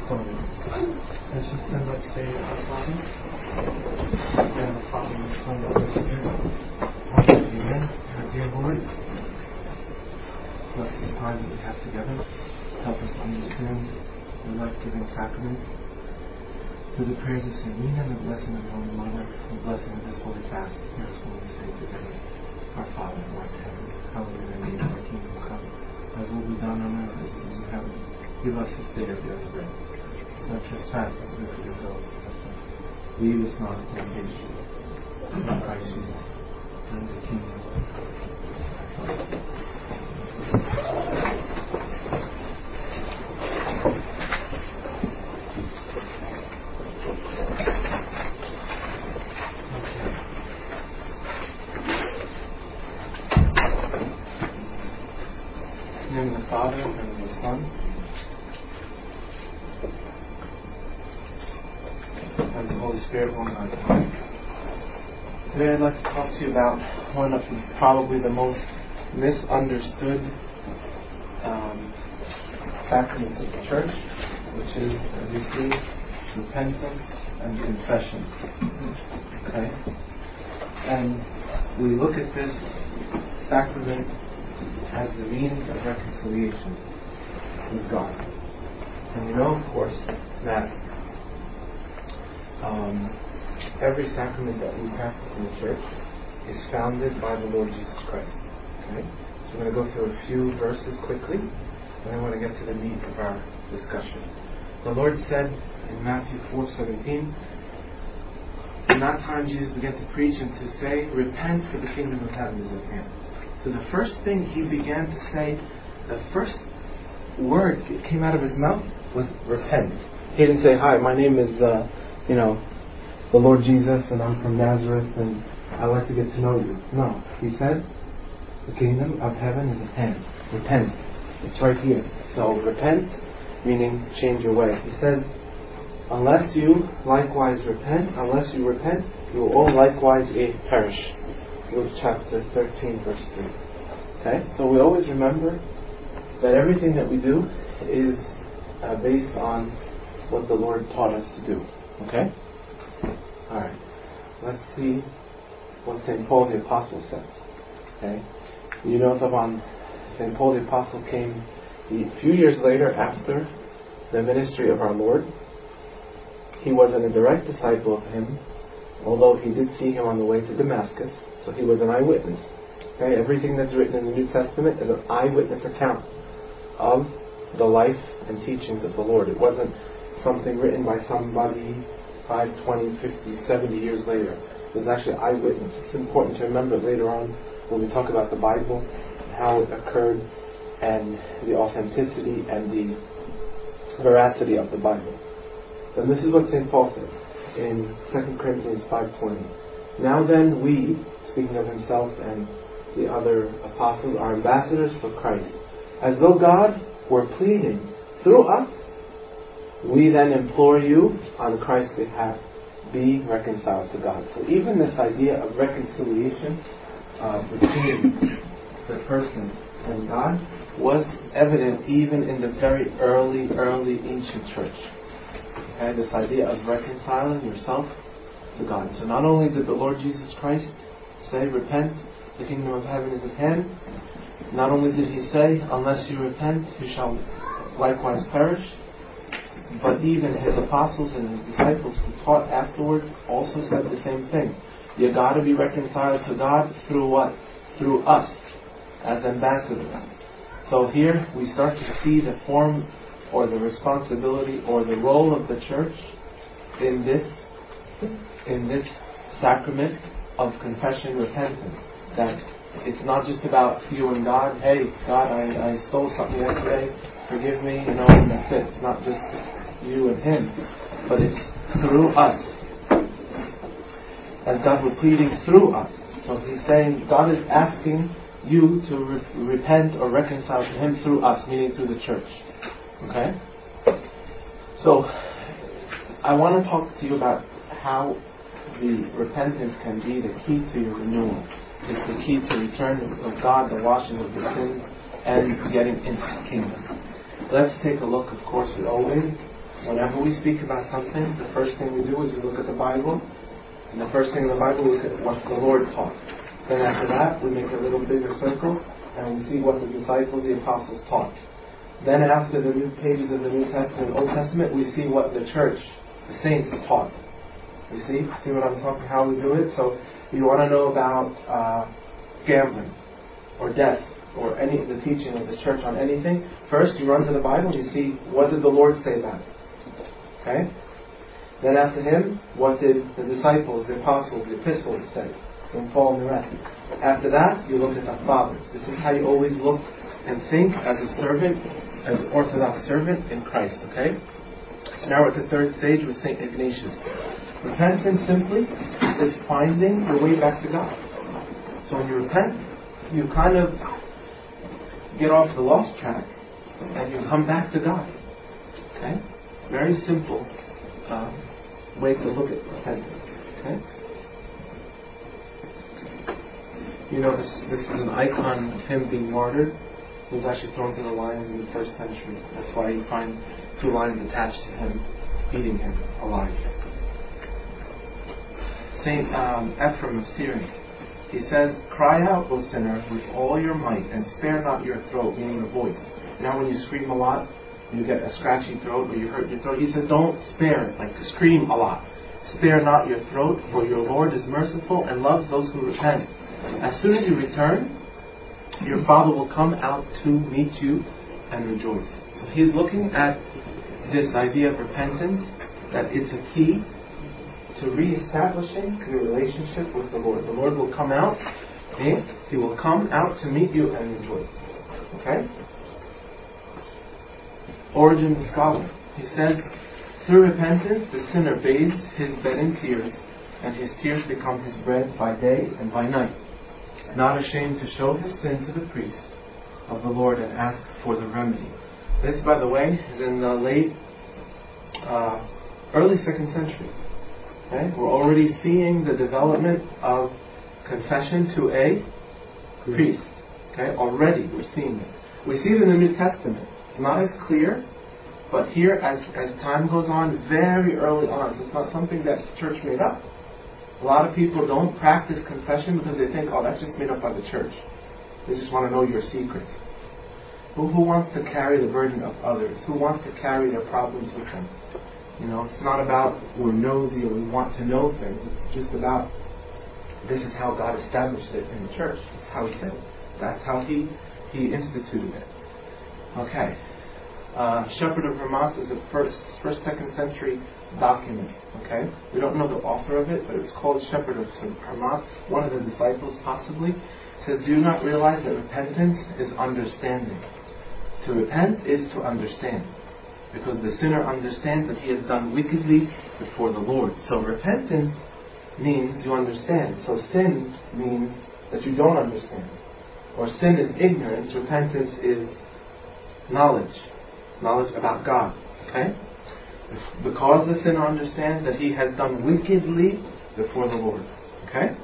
Let's just stand up, say our Father. And the Father and the Son and the Holy Spirit. Amen. Our dear Lord, bless this time that we have together. Help us to understand the life-giving sacrament. Through the prayers of St. Nina and the blessing of the Holy Mother, and the blessing of this holy fast, hear us when we say together, Our Father who art in heaven, hallowed be thy name, thy kingdom come. Thy will be done on earth as it is in heaven. Give us this day our daily bread. So trespass us with your those who have us. Lead us not into temptation. In Christ Jesus, and the kingdom. In the name of the Father and of the Son and the Holy Spirit, one God. Today I'd like to talk to you about one of probably the most misunderstood sacraments of the Church, which is, as you see, repentance and confession. Okay? And we look at this sacrament as the means of reconciliation with God. And you know, of course, that every sacrament that we practice in the Church is founded by the Lord Jesus Christ. Okay? So we're going to go through a few verses quickly, and then we're going to get to the meat of our discussion. The Lord said in Matthew 4:17, in that time Jesus began to preach and to say, repent, for the kingdom of heaven is at hand. So the first thing he began to say, the first word that came out of his mouth was repent. He didn't say, hi, my name is, the Lord Jesus, and I'm from Nazareth, and I'd like to get to know you. No, he said, the kingdom of heaven is at hand. Repent. It's right here. So repent, meaning change your way. He said, unless you likewise repent, you will all likewise perish. Luke chapter 13, verse 3. Okay? So we always remember that everything that we do is based on what the Lord taught us to do. Okay? Alright. Let's see what St. Paul the Apostle says. Okay? You know that St. Paul the Apostle came a few years later after the ministry of our Lord. He wasn't a direct disciple of him, although he did see him on the way to Damascus. So he was an eyewitness. Okay? Everything that's written in the New Testament is an eyewitness account of the life and teachings of the Lord. It wasn't something written by somebody 5, 20, 50, 70 years later. It was actually eyewitness. It's important to remember later on when we talk about the Bible, how it occurred, and the authenticity and the veracity of the Bible. And this is what St. Paul says in 2 Corinthians 5:20. Now then we, speaking of himself and the other apostles, are ambassadors for Christ. As though God were pleading through us, we then implore you on Christ's behalf, be reconciled to God. So even this idea of reconciliation between the person and God was evident even in the very early ancient church. Okay, this idea of reconciling yourself to God. So not only did the Lord Jesus Christ say, repent, the kingdom of heaven is at hand. Not only did he say, unless you repent, you shall likewise perish. But even his apostles and his disciples who taught afterwards also said the same thing. You got to be reconciled to God through what? Through us, as ambassadors. So here we start to see the form or the responsibility or the role of the church in this sacrament of confession, repentance. That it's not just about you and God. Hey, God, I stole something yesterday. Forgive me, and that's it. It's not just you and Him, but it's through us. As God were pleading through us. So He's saying God is asking you to repent or reconcile to Him through us, meaning through the church. Okay? So I want to talk to you about how the repentance can be the key to your renewal. It's the key to return of God, the washing of the sins, and getting into the kingdom. Let's take a look, of course, we always, Whenever we speak about something, the first thing we do is we look at the Bible. And the first thing in the Bible, we look at what the Lord taught. Then after that, we make a little bigger circle and we see what the disciples, the apostles taught. Then after the new pages of the New Testament and Old Testament, we see what the church, the saints taught. You see what I'm talking, how we do it? So you want to know about gambling or death or any of the teaching of the church on anything. First, you run to the Bible and you see what did the Lord say about it. Okay? Then after him, what did the disciples, the apostles, the epistles say? And Paul and the rest. After that, you look at the fathers. This is how you always look and think as a servant, as an Orthodox servant in Christ. Okay? So now we're at the third stage with St. Ignatius. Repentance simply is finding your way back to God. So when you repent, you kind of get off the lost track and you come back to God. Okay? Very simple way to look at repentance. Okay? You know, this is an icon of him being martyred. He was actually thrown to the lions in the 1st century. That's why you find 2 lions attached to him, eating him alive. Saint Ephraim of Syria, he says, "Cry out, O sinner, with all your might, and spare not your throat," meaning the voice. Now when you scream a lot, you get a scratchy throat or you hurt your throat. He said, don't spare it, like scream a lot. "Spare not your throat, for your Lord is merciful and loves those who repent. As soon as you return, your Father will come out to meet you and rejoice." So he's looking at this idea of repentance, that it's a key to re-establishing your relationship with the Lord. The Lord will come out, okay? He will come out to meet you and rejoice. Okay? Origen the scholar, he says, "Through repentance the sinner bathes his bed in tears, and his tears become his bread by day and by night, not ashamed to show his sin to the priest of the Lord and ask for the remedy." This, by the way, is in the early 2nd century. Okay? We're already seeing the development of confession to a priest. Okay? Already we're seeing it. We see it in the New Testament. It's not as clear, but here, as time goes on, very early on, so it's not something that the church made up. A lot of people don't practice confession because they think, oh, that's just made up by the church. They just want to know your secrets. Who wants to carry the burden of others? Who wants to carry their problems with them? You know, it's not about we're nosy or we want to know things. It's just about this is how God established it in the church. That's how He said it. That's how He instituted it. Okay. Shepherd of Hermas is a first, 2nd century document. Okay, we don't know the author of it, but it's called Shepherd of Hermas. One of the disciples, possibly, says, "Do you not realize that repentance is understanding? To repent is to understand, because the sinner understands that he has done wickedly before the Lord." So repentance means you understand. So sin means that you don't understand, or sin is ignorance. Repentance is knowledge about God. Okay? Because the sinner understands that he has done wickedly before the Lord. Okay?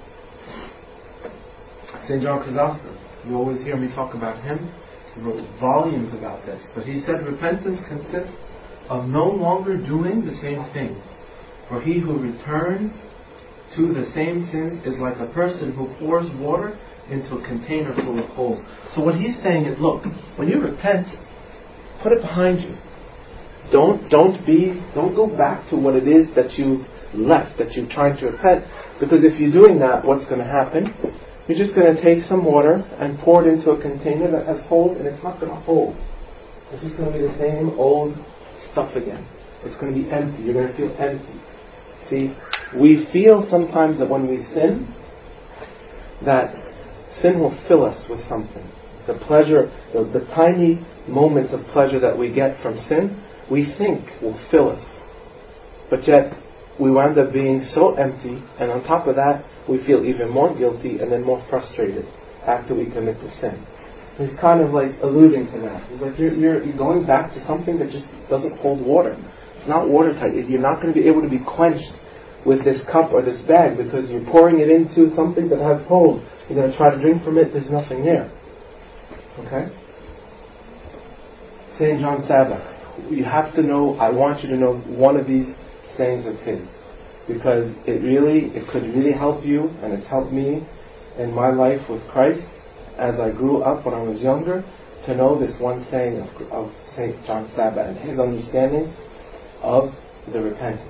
St. John Chrysostom, you always hear me talk about him. He wrote volumes about this. But he said repentance consists of no longer doing the same things. For he who returns to the same sins is like a person who pours water into a container full of holes. So what he's saying is, look, when you repent, put it behind you. Don't go back to what it is that you left, that you're trying to repent. Because if you're doing that, what's going to happen? You're just going to take some water and pour it into a container that has holes, and it's not going to hold. It's just going to be the same old stuff again. It's going to be empty. You're going to feel empty. See, we feel sometimes that when we sin, that sin will fill us with something. The pleasure, the tiny moments of pleasure that we get from sin, we think will fill us. But yet, we wind up being so empty, and on top of that, we feel even more guilty and then more frustrated after we commit the sin. He's kind of like alluding to that. He's like, you're going back to something that just doesn't hold water. It's not watertight. You're not going to be able to be quenched with this cup or this bag because you're pouring it into something that has holes. You're going to try to drink from it, there's nothing there. Okay? St. John Sabbath. you have to know, I want you to know one of these sayings of his, because it could really help you, and it's helped me in my life with Christ as I grew up when I was younger, to know this one saying of St. John Sabbath and his understanding of the repentance.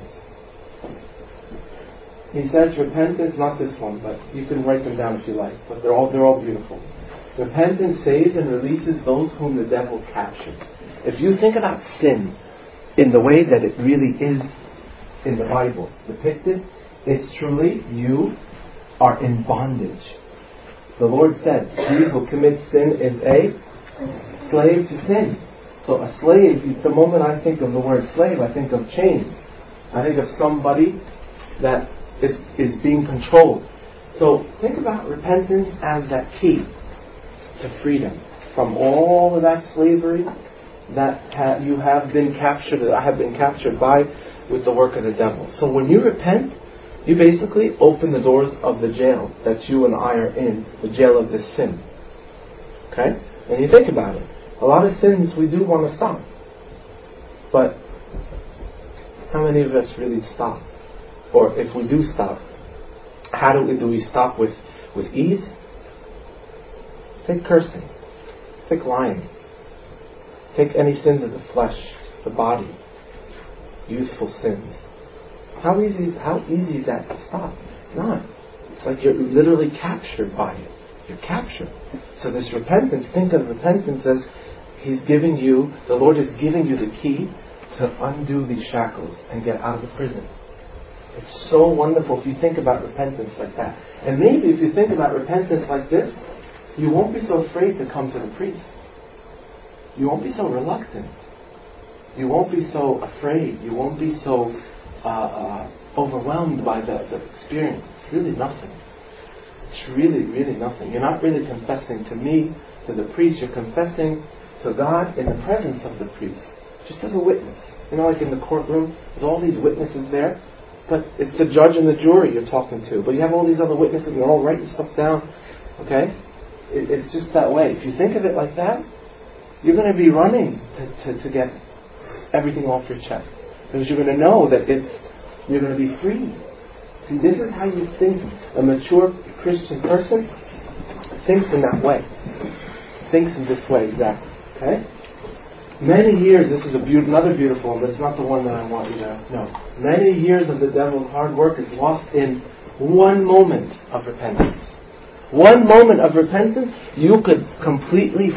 He says repentance, not this one, but you can write them down if you like, but they're all beautiful. Repentance saves and releases those whom the devil captures. If you think about sin in the way that it really is in the Bible depicted, it's truly you are in bondage. The Lord said, he who commits sin is a slave to sin. So a slave, the moment I think of the word slave, I think of chains. I think of somebody that is being controlled. So think about repentance as that key to freedom from all of that slavery that you have been captured, that I have been captured by with the work of the devil. So when you repent, you basically open the doors of the jail that you and I are in, the jail of this sin. Okay? And you think about it. A lot of sins we do want to stop. But how many of us really stop? Or if we do stop, how do we stop with ease? Take cursing. Take lying. Take any sins of the flesh, the body, youthful sins. How easy is that to stop? Not. It's like you're literally captured by it. You're captured. So this repentance, think of repentance as the Lord is giving you the key to undo these shackles and get out of the prison. It's so wonderful if you think about repentance like that. And maybe if you think about repentance like this, you won't be so afraid to come to the priest. You won't be so reluctant. You won't be so afraid. You won't be so overwhelmed by the experience. It's really nothing. It's really, really nothing. You're not really confessing to me, to the priest. You're confessing to God in the presence of the priest. Just as a witness. You know, like in the courtroom, there's all these witnesses there. But it's the judge and the jury you're talking to. But you have all these other witnesses and they're all writing stuff down. Okay? It's just that way. If you think of it like that, you're going to be running to get everything off your chest. Because you're going to know that you're going to be free. See, this is how you think. A mature Christian person thinks in that way. Thinks in this way, exactly. Okay? Many years, this is another beautiful one, but it's not the one that I want you to know. Many years of the devil's hard work is lost in one moment of repentance. One moment of repentance, you could completely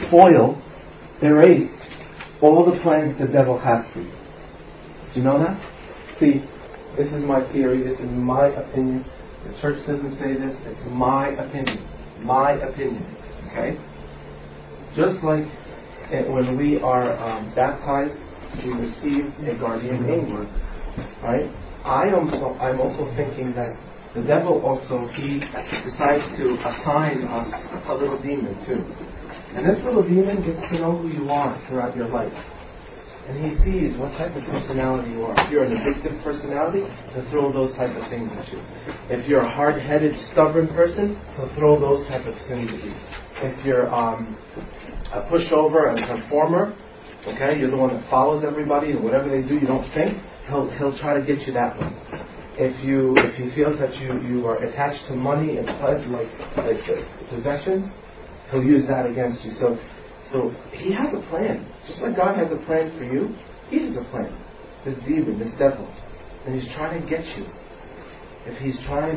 erase all the plans the devil has for you. Do you know that? See, this is my theory, this is my opinion. The church doesn't say this, it's my opinion. My opinion. Okay? Just like when we are baptized, we receive a guardian angel, right? I'm also thinking that the devil also, he decides to assign us a little demon too. And this little demon gets to know who you are throughout your life. And he sees what type of personality you are. If you're an addictive personality, he'll throw those type of things at you. If you're a hard-headed, stubborn person, he'll throw those type of sins at you. If you're a pushover and conformer, okay, you're the one that follows everybody and whatever they do you don't think, he'll try to get you that way. If he feels that you are attached to money and like possessions, he'll use that against you. So he has a plan. Just like God has a plan for you, he has a plan. This demon, this devil. And he's trying to get you. If he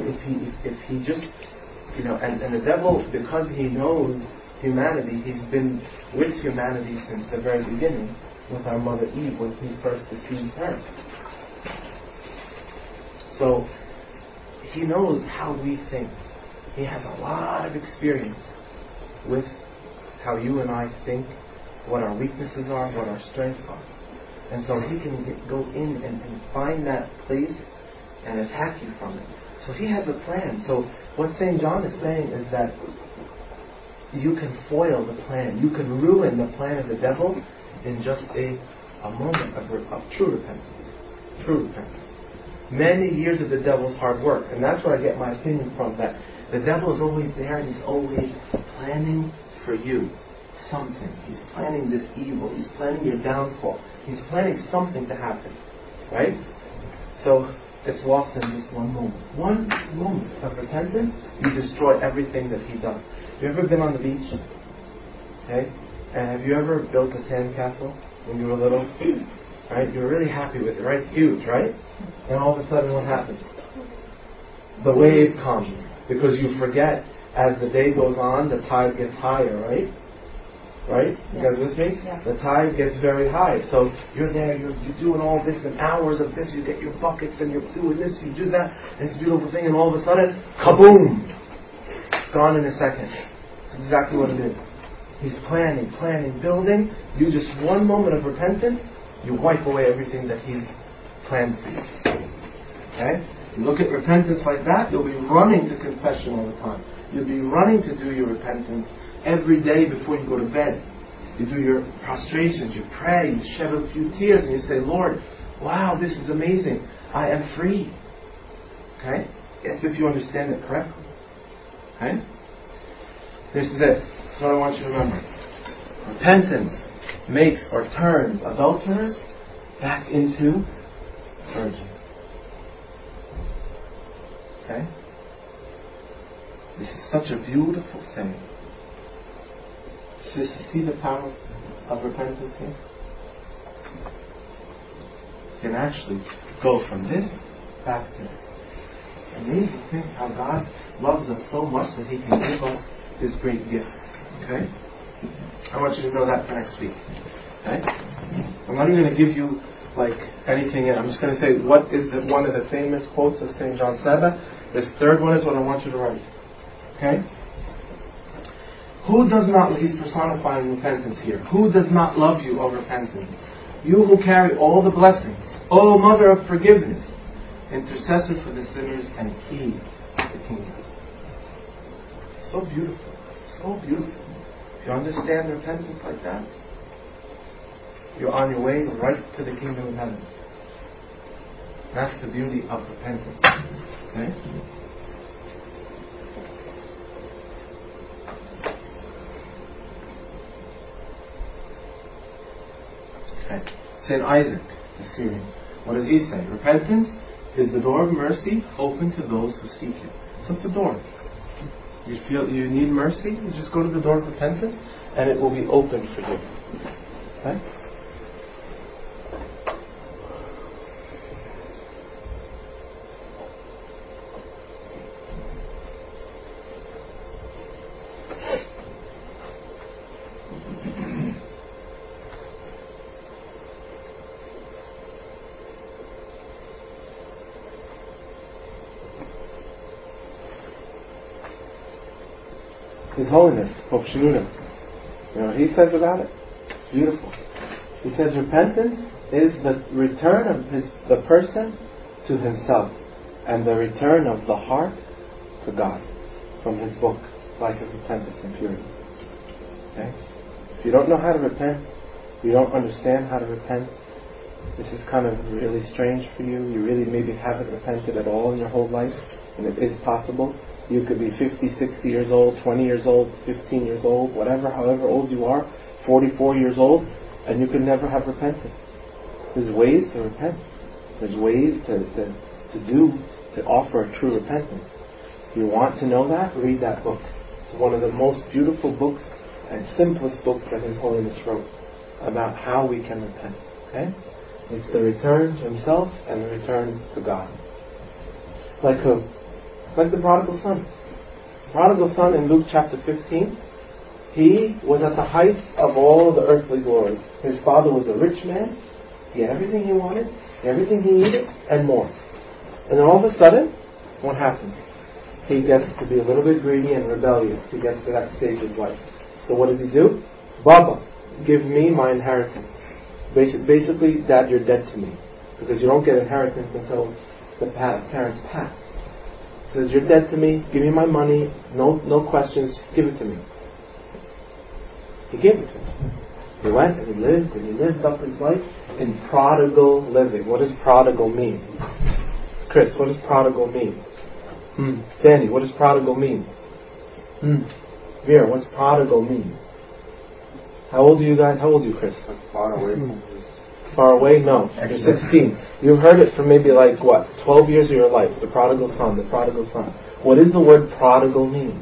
just, and the devil, because he knows humanity, he's been with humanity since the very beginning, with our mother Eve, when he first deceived her. So he knows how we think. He has a lot of experience with how you and I think, what our weaknesses are, what our strengths are. And so he can go in and find that place and attack you from it. So he has a plan. So what St. John is saying is that you can foil the plan. You can ruin the plan of the devil in just a moment of true repentance. True repentance. Many years of the devil's hard work. And that's where I get my opinion from, that the devil is always there and he's always planning for you. something. He's planning this evil. He's planning your downfall. He's planning something to happen. Right? So it's lost in this one moment. One moment of repentance, you destroy everything that he does. You ever been on the beach? Okay? And have you ever built a sandcastle when you were little? Right? You were really happy with it, right? Huge, right? And all of a sudden what happens? The wave comes. Because you forget, as the day goes on, the tide gets higher, right? Right? You guys with me? Yeah. The tide gets very high. So you're there, you're doing all this and hours of this, you get your buckets and you're doing this, you do that, and it's a beautiful thing, and all of a sudden, kaboom! It's gone in a second. That's exactly what it is. He's planning, building. You just one moment of repentance, you wipe away everything that he's planned for you. Okay? You look at repentance like that, you'll be running to confession all the time. You'll be running to do your repentance every day before you go to bed. You do your prostrations, you pray, you shed a few tears, and you say, Lord, wow, this is amazing. I am free. Okay? Yes, if you understand it correctly. Okay? This is it. That's what I want you to remember. Repentance makes or turns adulterers back into virgins. Okay? This is such a beautiful saying. See the power of repentance here? You can actually go from this back to this. Amazing thing how God loves us so much that He can give us His great gift. Okay? I want you to know that for next week. Okay? I'm not even going to give you like anything. I'm just going to say what is one of the famous quotes of St. John Saba. This third one is what I want you to write. Okay? Who does not, he's personifying repentance here. Who does not love you, O repentance? You who carry all the blessings. O Mother of forgiveness, intercessor for the sinners and key to the kingdom. So beautiful. So beautiful. If you understand repentance like that, you're on your way right to the kingdom of heaven. That's the beauty of repentance. Okay? Okay. St. Isaac, the Syrian, what does he say? Repentance is the door of mercy open to those who seek it. So it's a door. You feel you need mercy, you just go to the door of repentance and it will be open for you. Okay? His Holiness, Pope Shenouda, you know what he says about it? Beautiful. He says repentance is the return of the person to himself and the return of the heart to God, from his book, Life of Repentance and Purity. Okay? If you don't know how to repent, you don't understand how to repent, this is kind of really strange for you, you really maybe haven't repented at all in your whole life, and it is possible. You could be 50, 60 years old, 20 years old, 15 years old, whatever, however old you are, 44 years old, and you could never have repented. There's ways to repent. There's ways to offer a true repentance. If you want to know that, read that book. It's one of the most beautiful books and simplest books that His Holiness wrote about how we can repent. Okay? It's the return to himself and the return to God. Like who? Like the prodigal son. The prodigal son in Luke chapter 15, he was at the height of all the earthly glories. His father was a rich man. He had everything he wanted, everything he needed, and more. And then all of a sudden, what happens? He gets to be a little bit greedy and rebellious. He gets to that stage of life. So what does he do? Baba, give me my inheritance. Basically, Dad, you're dead to me. Because you don't get inheritance until the parents pass. He says, you're dead to me, give me my money, no questions, just give it to me. He gave it to him. He went and he lived up his life in prodigal living. What does prodigal mean? Chris, what does prodigal mean? Danny, what does prodigal mean? Vera, what's prodigal mean? How old are you guys? How old are you, Chris? Far away. Far away? No. You're 16. You've heard it for maybe 12 years of your life. The prodigal son, the prodigal son. What does the word prodigal mean?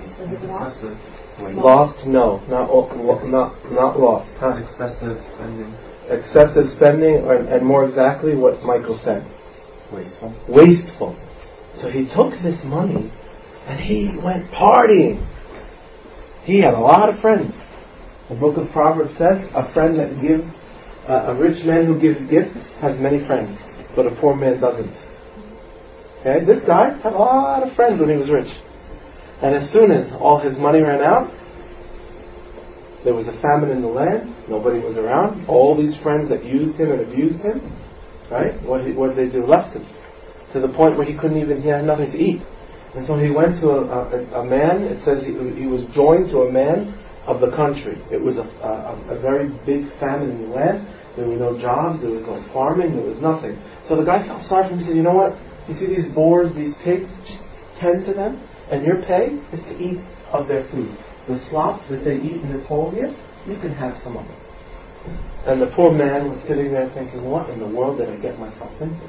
Lost? No. Not lost. Huh? Excessive spending. Excessive spending, and more exactly what Michael said. Wasteful. So he took this money and he went partying. He had a lot of friends. The book of Proverbs says a friend that gives, a rich man who gives gifts has many friends, but a poor man doesn't. Okay, this guy had a lot of friends when he was rich. And as soon as all his money ran out, there was a famine in the land, nobody was around, all these friends that used him and abused him, right? What did they do? Left him. To the point where he had nothing to eat. And so he went to a man, it says he was joined to a man of the country. It was a very big famine in the land. There were no jobs, there was no farming, there was nothing. So the guy felt sorry for him. He said, you know what? You see these boars, these pigs, just tend to them, and your pay is to eat of their food. The slop that they eat in this hole here, you can have some of it. And the poor man was sitting there thinking, what in the world did I get myself into?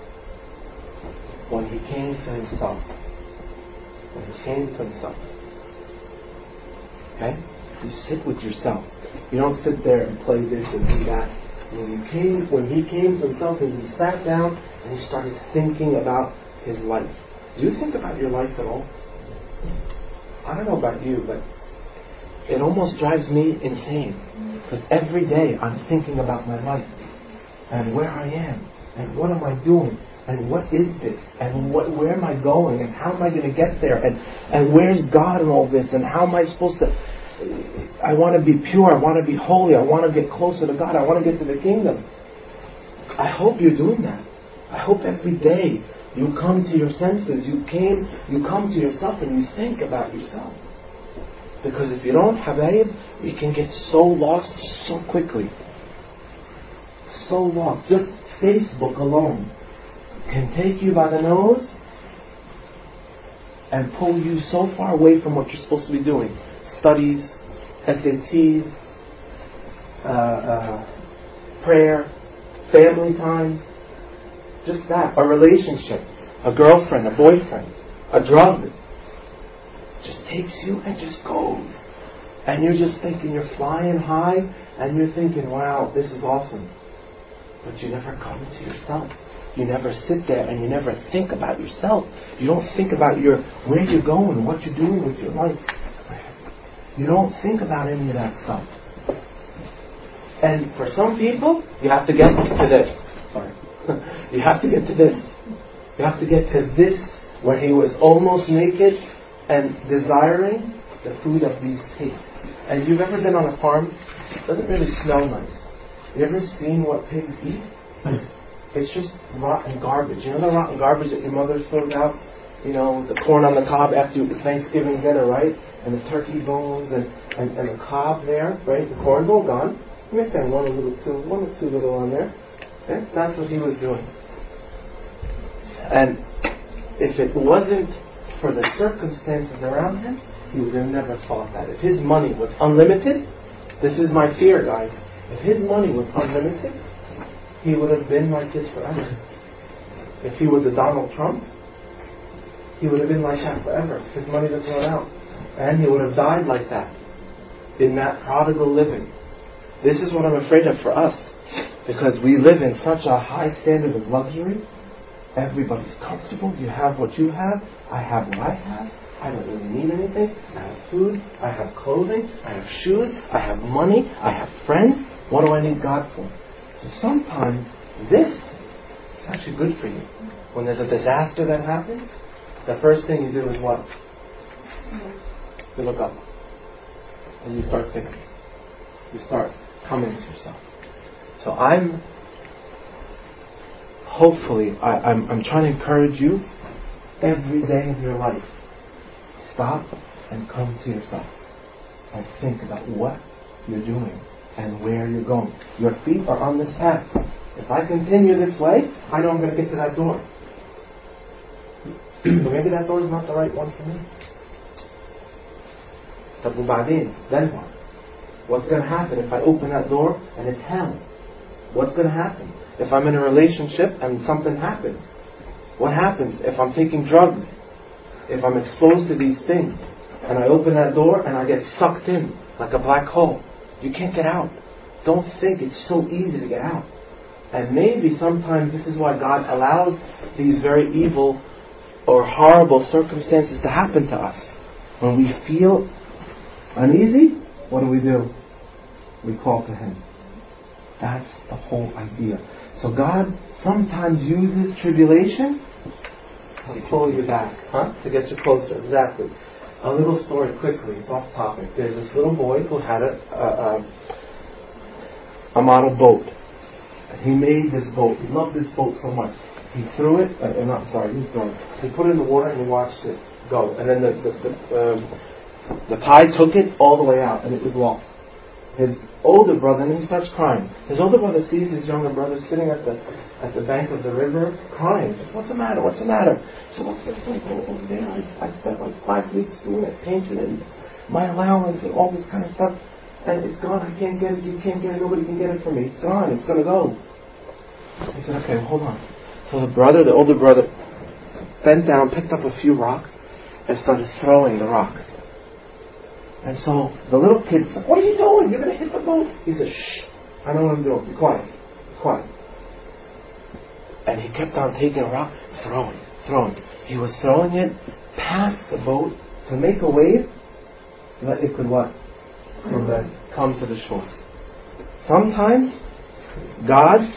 When he came to himself. Okay? You sit with yourself. You don't sit there and play this and do that. When he came to himself and he sat down and he started thinking about his life. Do you think about your life at all? I don't know about you, but it almost drives me insane. Because every day I'm thinking about my life and where I am and what am I doing and what is this and where am I going and how am I going to get there and where's God in all this and how am I supposed to... I want to be pure, I want to be holy, I want to get closer to God, I want to get to the kingdom. I hope you're doing that. I hope every day you come to your senses, you come to yourself and you think about yourself. Because if you don't, Habaib, you can get so lost so quickly. So lost. Just Facebook alone can take you by the nose and pull you so far away from what you're supposed to be doing. Studies, SATs, prayer, family time, just that, a relationship, a girlfriend, a boyfriend, a drug, just takes you and just goes. And you're just thinking you're flying high and you're thinking, wow, this is awesome. But you never come to yourself. You never sit there and you never think about yourself. You don't think about where you're going, what you're doing with your life. You don't think about any of that stuff. And for some people, you have to get to this. Sorry. You have to get to this. You have to get to this where he was almost naked and desiring the food of these pigs. And you've ever been on a farm? It doesn't really smell nice. You ever seen what pigs eat? It's just rotten garbage. You know the rotten garbage that your mother throws out? You know, the corn on the cob after the Thanksgiving dinner, right? And the turkey bones and the cob there, right? The corn's all gone. You may find one or two little on there. Okay? That's what he was doing. And if it wasn't for the circumstances around him, he would have never thought that. If his money was unlimited, this is my fear, guys. If his money was unlimited, he would have been like this forever. If he was a Donald Trump, he would have been like that forever. His money doesn't run out. And he would have died like that. In that prodigal living. This is what I'm afraid of for us. Because we live in such a high standard of luxury. Everybody's comfortable. You have what you have. I have what I have. I don't really need anything. I have food. I have clothing. I have shoes. I have money. I have friends. What do I need God for? So sometimes this is actually good for you. When there's a disaster that happens, the first thing you do is what? You look up. And you start thinking. You start coming to yourself. So I'm trying to encourage you every day of your life. Stop and come to yourself. And think about what you're doing and where you're going. Your feet are on this path. If I continue this way, I know I'm going to get to that door. But maybe that door is not the right one for me. Then what? What's going to happen if I open that door and it's hell? What's going to happen if I'm in a relationship and something happens? What happens if I'm taking drugs? If I'm exposed to these things and I open that door and I get sucked in like a black hole? You can't get out. Don't think it's so easy to get out. And maybe sometimes this is why God allows these very evil or horrible circumstances to happen to us. When we feel uneasy, what do? We call to Him. That's the whole idea. So God sometimes uses tribulation to pull you back, to get you closer. Exactly. A little story quickly. It's off topic. There's this little boy who had a model boat. He made this boat. He loved this boat so much. He threw it. He put it in the water and he watched it go. And then the tide took it all the way out, and it was lost. His older brother, and he starts crying. His older brother sees his younger brother sitting at the bank of the river crying. He says, "What's the matter? What's the matter?" So what's the matter? Go over there. I spent like 5 weeks doing it, painting it, my allowance and all this kind of stuff, and it's gone. I can't get it. You can't get it. Nobody can get it for me. It's gone. It's going to go. He said, "Okay, hold on." So the older brother, bent down, picked up a few rocks, and started throwing the rocks. And so the little kid said, "What are you doing? You're going to hit the boat." He said, "Shh, I know what I'm doing. Be quiet. Be quiet." And he kept on taking a rock, throwing. He was throwing it past the boat to make a wave so that it could what? Come to the shore. Sometimes God's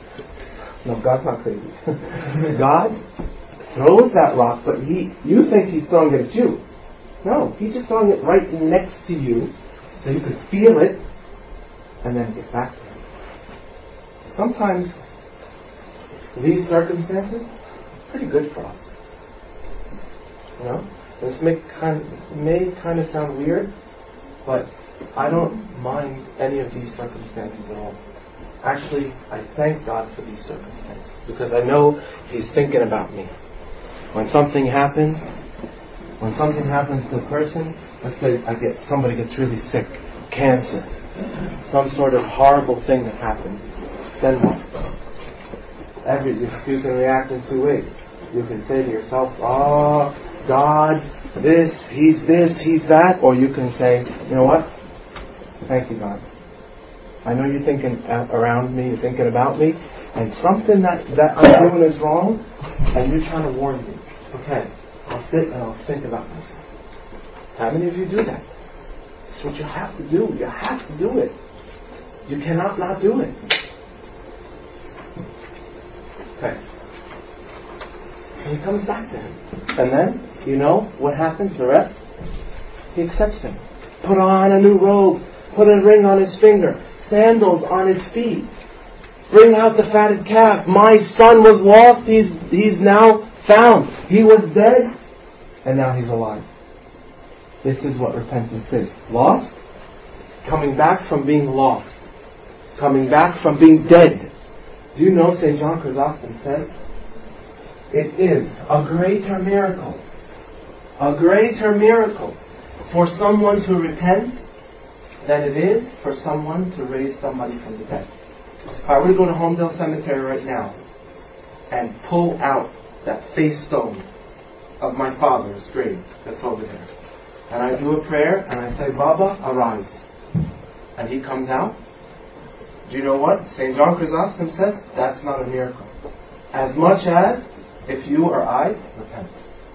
not crazy. God throws that rock, but you think He's throwing it at you. No, He's just throwing it right next to you so you could feel it and then get back to Him. Sometimes these circumstances are pretty good for us. You know? This may kind of sound weird, but I don't mind any of these circumstances at all. Actually, I thank God for these circumstances because I know He's thinking about me. When something happens to a person, let's say somebody gets really sick, cancer, some sort of horrible thing that happens, then what? You can react in 2 ways. You can say to yourself, "Oh, God, He's this, He's that," or you can say, "You know what? Thank you, God. I know you're thinking around me, you're thinking about me, and something that I'm doing is wrong, and you're trying to warn me. Okay, I'll sit and I'll think about myself." How many of you do that? It's what you have to do. You have to do it. You cannot not do it. Okay. And he comes back to Him. And then, you know what happens? The rest? He accepts Him. Put on a new robe. Put a ring on his finger. Sandals on his feet. Bring out the fatted calf. My son was lost. He's now found. He was dead. And now he's alive. This is what repentance is. Lost. Coming back from being lost. Coming back from being dead. Do you know St. John Chrysostom says, it is a greater miracle for someone to repent than it is for someone to raise somebody from the dead. If I were to go to Homedale Cemetery right now and pull out that face stone of my father's grave that's over there, and I do a prayer and I say, "Baba, arise," and he comes out, do you know what St. John Chrysostom says? That's not a miracle. As much as if you or I repent.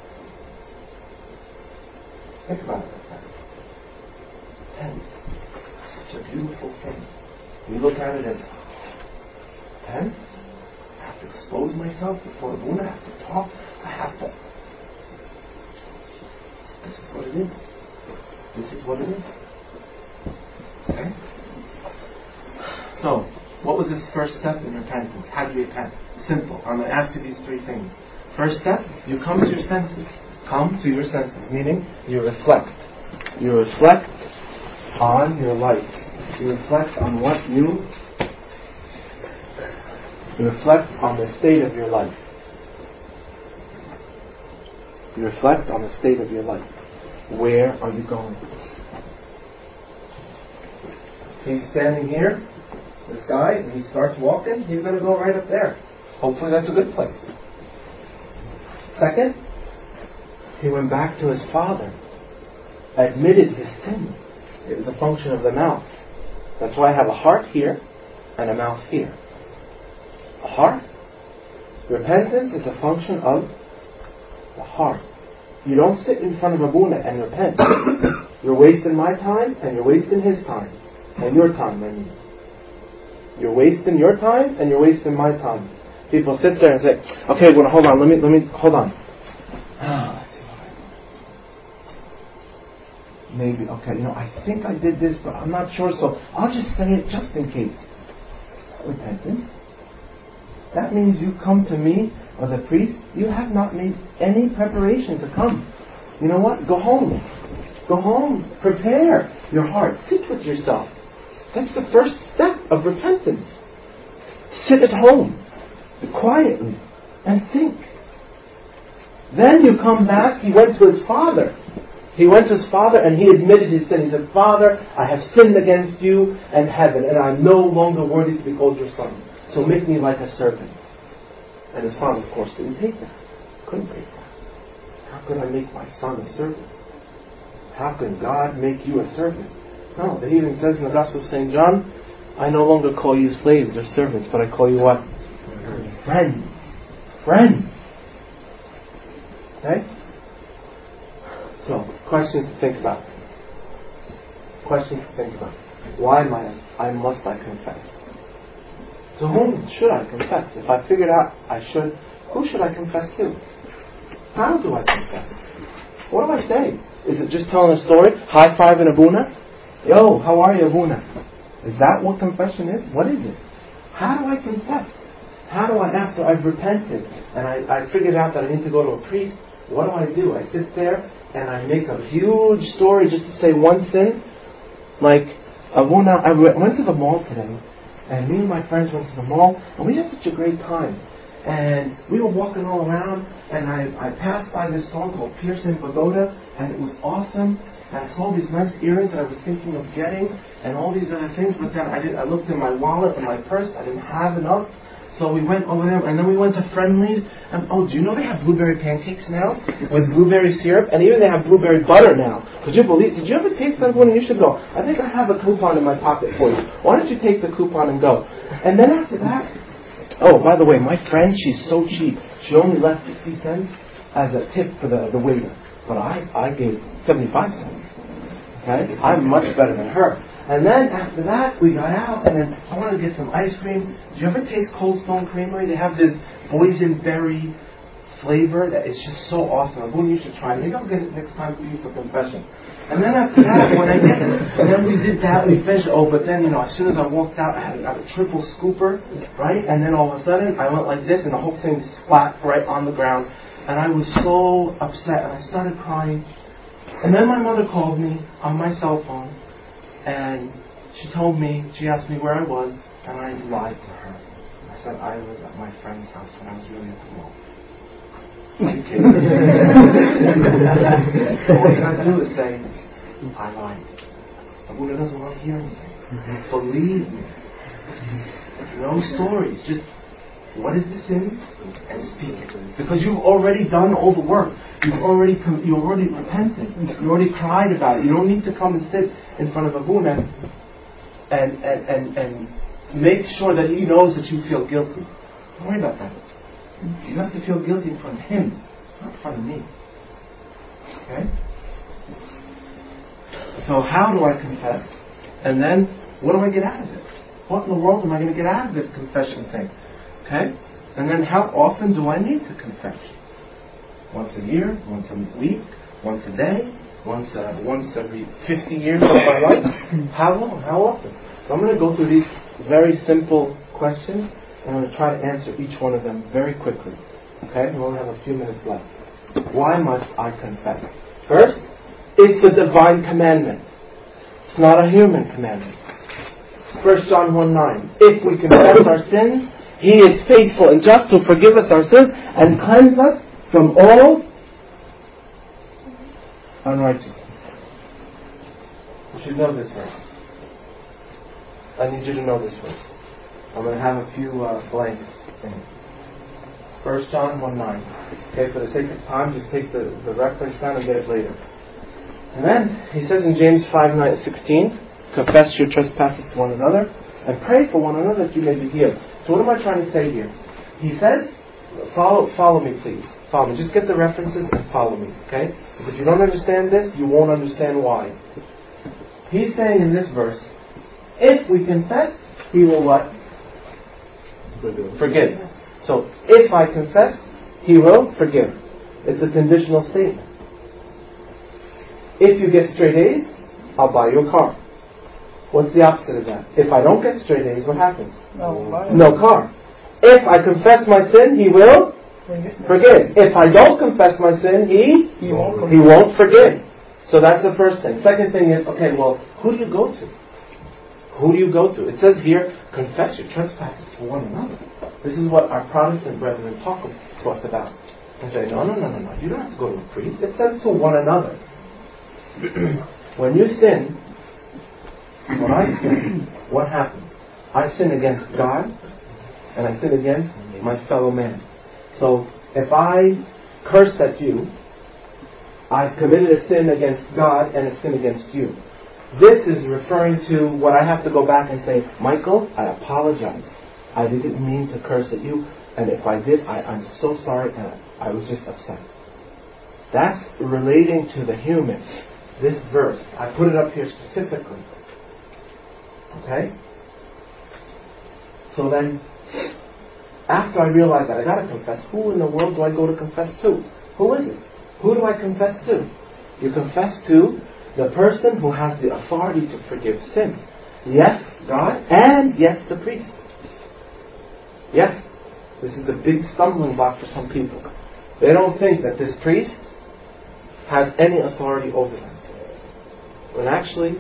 Think about it like that. Repent. It's such a beautiful thing. We look at it as, repent? I have to expose myself before the moon. I have to talk. I have to. This is what it is. This is what it is. Okay? So, what was this first step in repentance? How do you repent? Simple. I'm going to ask you these 3 things. First step, you come to your senses. Come to your senses, meaning you reflect. You reflect on your life. You reflect on what you reflect on the state of your life. You reflect on the state of your life. Where are you going? He's standing here, this guy, and he starts walking, he's going to go right up there. Hopefully that's a good place. Second, he went back to his father, admitted his sin. It was a function of the mouth. That's why I have a heart here and a mouth here. A heart. Repentance is a function of the heart. You don't sit in front of Abuna and repent. You're wasting my time and you're wasting his time. And your time, I mean. You're wasting your time and you're wasting my time. People sit there and say, okay, well, hold on, let me, hold on. Maybe, okay, I think I did this, but I'm not sure, so I'll just say it just in case. Repentance. That means you come to me, or the priest, you have not made any preparation to come. You know what? Go home. Go home. Prepare your heart. Sit with yourself. That's the first step of repentance. Sit at home, quietly, and think. Then you come back. He went to his father. He went to his father and he admitted his sin. He said, Father, I have sinned against you and heaven, and I'm no longer worthy to be called your son. So make me like a servant. And his father, of course, didn't take that. Couldn't take that. How could I make my son a servant? How can God make you a servant? No, it even says in the Gospel of St. John, I no longer call you slaves or servants, but I call you what? Friends. Friends. Okay? So, questions to think about. Questions to think about. Why must I confess? To whom should I confess? If I figured out I should, who should I confess to? How do I confess? What do I say? Is it just telling a story? High five in Abuna? Yo, how are you, Abuna? Is that what confession is? What is it? How do I confess? How do I, after I've repented and I figured out that I need to go to a priest, what do? I sit there and I make a huge story just to say one sin. Like, Abuna, I went to the mall today, and me and my friends went to the mall, and we had such a great time. And we were walking all around, and I passed by this store called Pearson Pagoda, and it was awesome. And I saw these nice earrings that I was thinking of getting, and all these other things, but then I looked in my wallet and my purse, I didn't have enough. So we went over there, and then we went to Friendly's, and do you know they have blueberry pancakes now? With blueberry syrup, and even they have blueberry butter now. Did you ever taste that one? You should go. I think I have a coupon in my pocket for you. Why don't you take the coupon and go? And then after that, by the way, my friend, she's so cheap. She only left 50 cents as a tip for the waiter. But I gave 75 cents. Okay? I'm much better than her. And then after that, we got out, and then I wanted to get some ice cream. Did you ever taste Cold Stone Creamery? They have this boysenberry flavor that is just so awesome. Boone, you should try it. Maybe I'll get it next time for you for confession. And then after that, and then we did that, we finished. But then, as soon as I walked out, I had a triple scooper, right? And then all of a sudden, I went like this, and the whole thing splat right on the ground. And I was so upset, and I started crying. And then my mother called me on my cell phone, and she asked me where I was, and I lied to her. I said I was at my friend's house when I was really at the mall. Are you kidding me? All you gotta do is say, I lied. Abuna doesn't want to hear anything. Believe me. No stories, just what is the sin? And speak it. Because you've already done all the work. You already repented. You already cried about it. You don't need to come and sit in front of Abuna and make sure that he knows that you feel guilty. Don't worry about that. You have to feel guilty in front of him, not in front of me. Okay? So how do I confess? And then what do I get out of it? What in the world am I going to get out of this confession thing? Okay? And then how often do I need to confess? Once a year? Once a week? Once a day? Once every 50 years of my life? How long? How often? So I'm going to go through these very simple questions, and I'm going to try to answer each one of them very quickly. Okay? We only have a few minutes left. Why must I confess? First, it's a divine commandment. It's not a human commandment. 1 John 1:9. If we confess our sins, He is faithful and just to forgive us our sins and cleanse us from all unrighteousness. You should know this verse. I need you to know this verse. I'm going to have a few blanks in it. 1 John 1:9. Okay, for the sake of time, just take the reference down and get it later. And then he says in James 5:16, confess your trespasses to one another and pray for one another that you may be healed. So what am I trying to say here? He says, follow me please. Follow me. Just get the references and follow me. Okay? Because if you don't understand this, you won't understand why. He's saying in this verse, if we confess, He will what? Forgive. So, if I confess, He will forgive. It's a conditional statement. If you get straight A's, I'll buy you a car. What's the opposite of that? If I don't get straight A's, what happens? No car. If I confess my sin, He will forgive. If I don't confess my sin, He won't forgive. So that's the first thing. Second thing is, okay, well, who do you go to? Who do you go to? It says here, confess your trespasses to one another. This is what our Protestant brethren talk to us about. And say, no. You don't have to go to a priest. It says to one another. When you sin, when I sin, what happens? I sin against God and I sin against my fellow man. So if I cursed at you, I've committed a sin against God and a sin against you. This is referring to what I have to go back and say, Michael, I apologize. I didn't mean to curse at you, and if I did, I'm so sorry, and I was just upset. That's relating to the human. This verse, I put it up here specifically. Okay? So then, after I realize that I got to confess, who in the world do I go to confess to? Who is it? Who do I confess to? You confess to the person who has the authority to forgive sin. Yes, God, and yes, the priest. Yes, this is the big stumbling block for some people. They don't think that this priest has any authority over them. When actually,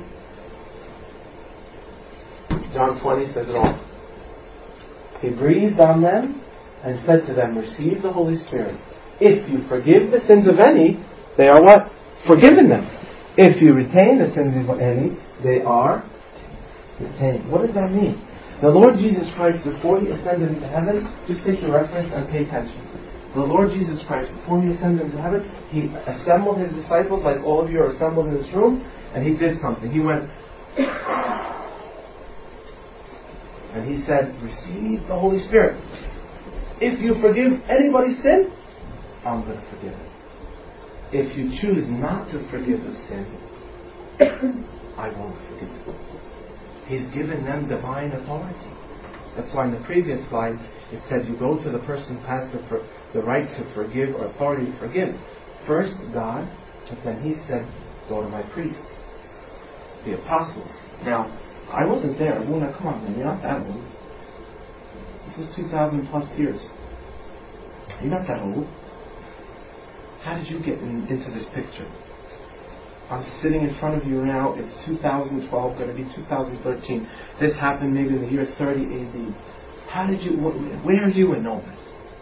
John 20 says it all. He breathed on them and said to them, receive the Holy Spirit. If you forgive the sins of any, they are what? Forgiven them. If you retain the sins of any, they are retained. What does that mean? The Lord Jesus Christ, before He ascended into heaven, just take your reference and pay attention. The Lord Jesus Christ, before He ascended into heaven, He assembled His disciples like all of you are assembled in this room, and He did something. He went, and He said, receive the Holy Spirit. If you forgive anybody's sin, I'm going to forgive it. If you choose not to forgive the sin, I won't forgive it. He's given them divine authority. That's why in the previous slide it said you go to the person who has the right to forgive or authority to forgive. First God, but then He said, go to my priests, the apostles. Now, I wasn't there. Come on, man, you're not that old. This is 2,000 plus years. You're not that old. How did you get into this picture? I'm sitting in front of you now. It's 2012, going to be 2013. This happened maybe in the year 30 AD. How did you, where are you in all this?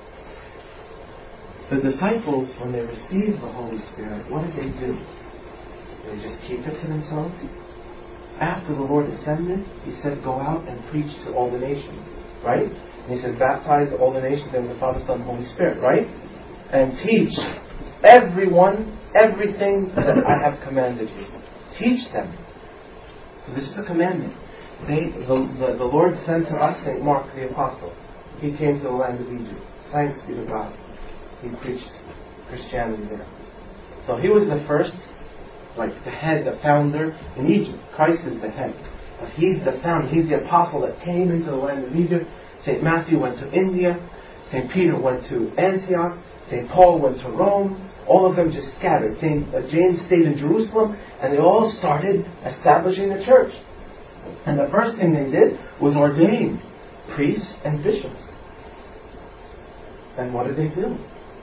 The disciples, when they received the Holy Spirit, what did they do? They just keep it to themselves? After the Lord ascended, He said, go out and preach to all the nations. Right? And He said, baptize all the nations in the Father, Son, and Holy Spirit. Right? And teach everyone everything that I have commanded you. Teach them. So this is a commandment. The Lord sent to us St. Mark the Apostle. He came to the land of Egypt. Thanks be to God. He preached Christianity there. So he was the first, like the head, the founder in Egypt. Christ is the head. But He's the founder. He's the apostle that came into the land of Egypt. St. Matthew went to India. St. Peter went to Antioch. St. Paul went to Rome. All of them just scattered. St. James stayed in Jerusalem, and they all started establishing the church. And the first thing they did was ordain priests and bishops. And what did they do?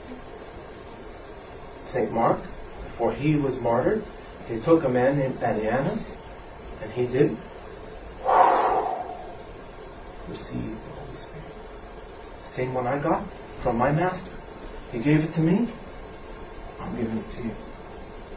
St. Mark, before he was martyred, he took a man named Ananias, and he did receive the Holy Spirit. Same one I got from my master. He gave it to me. I'm giving it to you.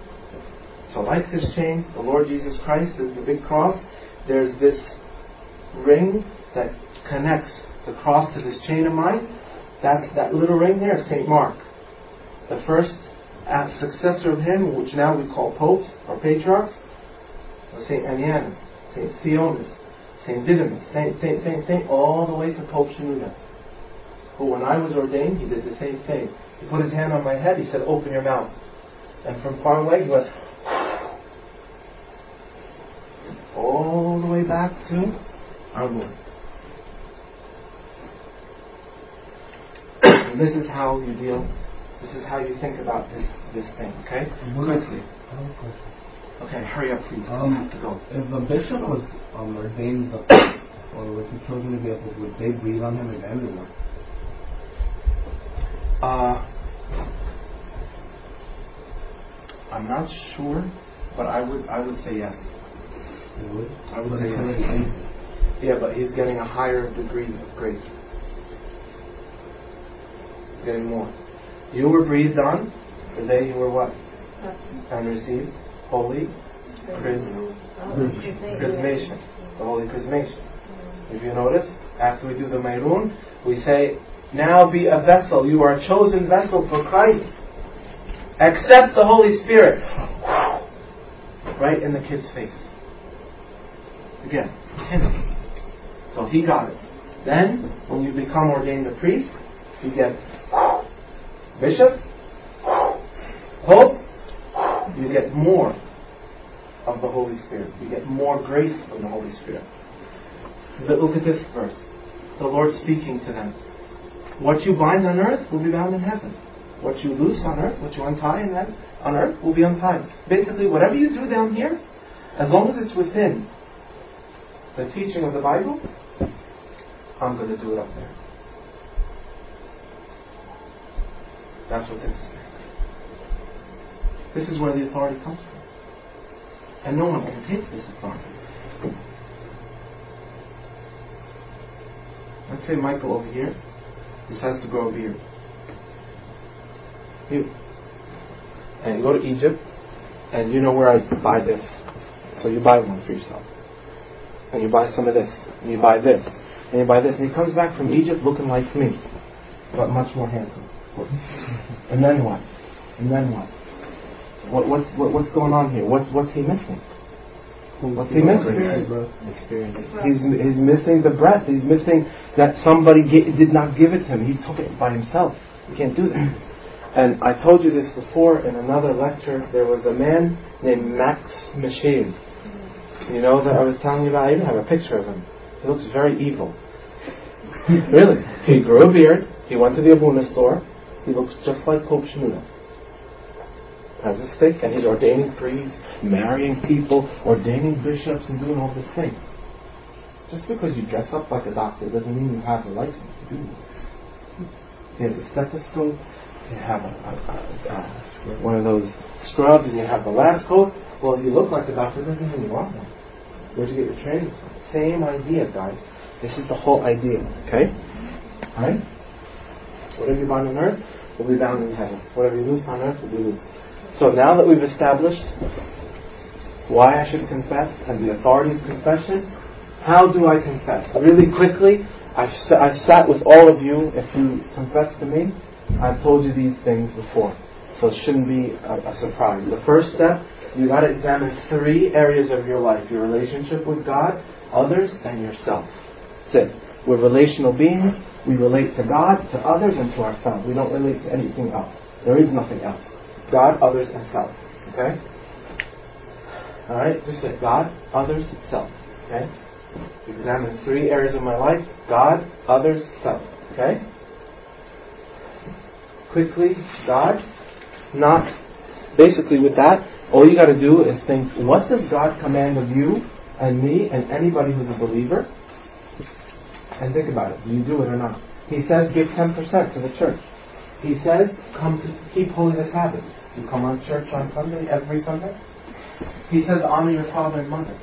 So like this chain, the Lord Jesus Christ is the big cross. There's this ring that connects the cross to this chain of mine, that little ring there is St. Mark. The first successor of him, which now we call popes or patriarchs, was St. Anianus, St. Theonis, St. Didymus, Saint, all the way to Pope Shenouda, who when I was ordained, he did the same thing. He put his hand on my head, he said, open your mouth. And from far away, he went all the way back to our Lord. And this is how you deal, this is how you think about this thing, okay? Quickly. I have a question. Okay, hurry up please, I have to go. If the bishop was ordained or was he chosen to be a pope, would they breathe on him again or not? I'm not sure, but I would say yes. They would? I would say yes. Yeah, but he's getting a higher degree of grace. He's getting more. You were breathed on, the day you were what? And received holy chrismation. The holy chrismation. If you notice, after we do the Meirun, we say, now be a vessel. You are a chosen vessel for Christ. Accept the Holy Spirit. Right in the kid's face. Again, him. So he got it. Then, when you become ordained a priest, you get bishop, pope, you get more of the Holy Spirit. You get more grace from the Holy Spirit. But look at this verse. The Lord speaking to them. What you bind on earth will be bound in heaven. What you loose on earth, what you untie on earth will be untied. Basically, whatever you do down here, as long as it's within the teaching of the Bible, I'm going to do it up there. That's what this is saying. This is where the authority comes from. And no one can take this authority. Let's say Michael over here decides to grow a beard. And you go to Egypt, and you know where I buy this. So you buy one for yourself. And you buy some of this. And you buy this. And you buy this. And he comes back from Egypt looking like me, but much more handsome. And then what? And then what? What's going on here? What's he missing? What's he missing? Experience. He's missing the breath. He's missing that somebody did not give it to him. He took it by himself. You can't do that. And I told you this before in another lecture. There was a man named Max Michel. You know that I was telling you about? I even have a picture of him. He looks very evil. Really. He grew a beard. He went to the Abuna store. He looks just like Pope Shenouda. Has a stick, and he's ordaining priests, marrying people, ordaining bishops, and doing all this thing. Just because you dress up like a doctor doesn't mean you have a license to do this. He has a stethoscope. You have one of those scrubs, and you have the lab coat. Well, you look like a doctor, doesn't mean you want one. Where'd you get your training from? Same idea, guys. This is the whole idea, okay? Alright? Whatever you bind on earth will be bound in heaven. Whatever you loose on earth will be loose. So now that we've established why I should confess and the authority of confession, how do I confess? Really quickly, I've sat with all of you. If you confess to me, I've told you these things before. So it shouldn't be a surprise. The first step, you got to examine 3 areas of your life. Your relationship with God, others, and yourself. That's it. We're relational beings. We relate to God, to others, and to ourselves. We don't relate to anything else. There is nothing else. God, others, and self. Okay? Alright? Just say God, others, self. Okay? Examine 3 areas of my life. God, others, self. Okay? Quickly, God. Not... Basically with that, all you got to do is think, what does God command of you and me and anybody who's a believer? And think about it. Do you do it or not? He says give 10% to the church. He says come to keep holy the Sabbath. You come on church on Sunday, every Sunday. He says honor your father and mother.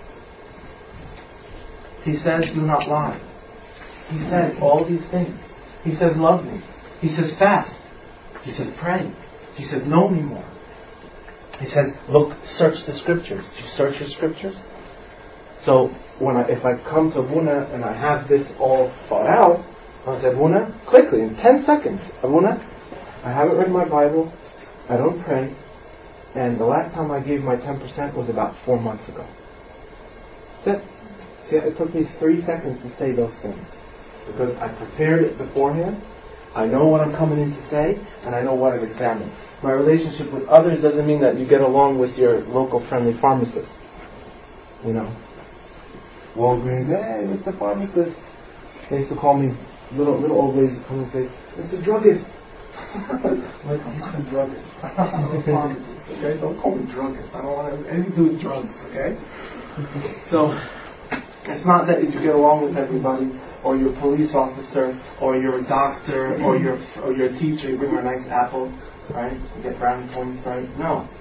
He says do not lie. He says all these things. He says love me. He says fast. He says pray. He says know me more. He says look, search the scriptures. Do you search your scriptures? So if I come to Abuna and I have this all thought out, I say, Abuna, quickly, in 10 seconds, Abuna, I haven't read my Bible, I don't pray, and the last time I gave my 10% was about 4 months ago. That's it. See, it took me 3 seconds to say those things. Because I prepared it beforehand, I know what I'm coming in to say, and I know what I've examined. My relationship with others doesn't mean that you get along with your local friendly pharmacist. You know, Walgreens, hey, Mr. Pharmacist. They used to call me, little old ladies would come and say, Mr. Druggist. I'm like, I'm not a druggist. I'm not a pharmacist, okay? Don't call me druggist. I don't want to have anything to do with drugs, okay? So, it's not that you get along with everybody, or you're a police officer, or you're a doctor, or you're a teacher, you bring her a nice apple, right? You get brownie points, right? No.